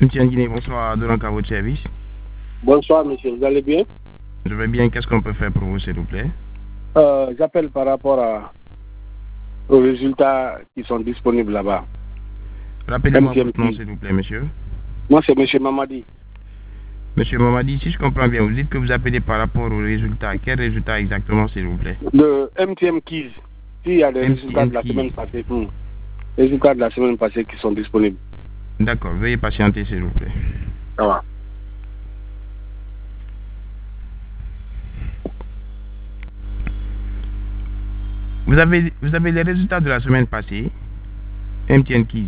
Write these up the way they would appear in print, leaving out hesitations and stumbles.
Monsieur Nguiné, bonsoir, Dolanka, à votre service. Bonsoir, monsieur, vous allez bien? Je vais bien, qu'est-ce qu'on peut faire pour vous, s'il vous plaît? J'appelle par rapport aux résultats qui sont disponibles là-bas. Rappelez-moi votre nom, s'il vous plaît, monsieur. Moi, c'est monsieur Mamadi. Monsieur Mamadi, si je comprends bien, vous dites que vous appelez par rapport aux résultats. Quels résultats exactement, s'il vous plaît? Le MTM Keys. S'il y a des résultats de la semaine passée, les résultats de la semaine passée qui sont disponibles. D'accord, veuillez patienter, s'il vous plaît. Ça va. Vous avez les résultats de la semaine passée? MTN Keys.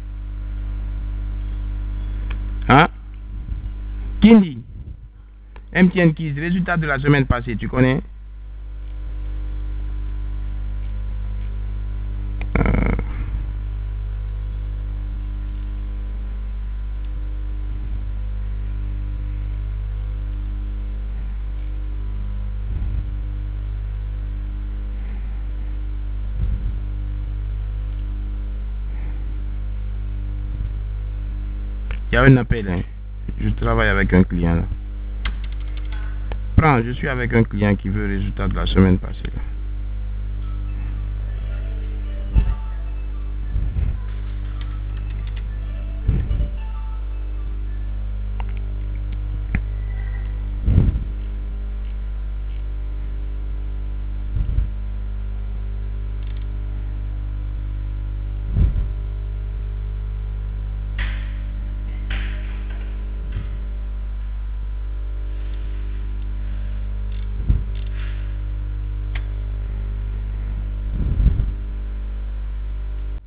Hein? Kindi. MTN Keys, résultats de la semaine passée, tu connais? Il y a un appel, hein. Je travaille avec un client là. Prends, je suis avec un client qui veut le résultat de la semaine passée là.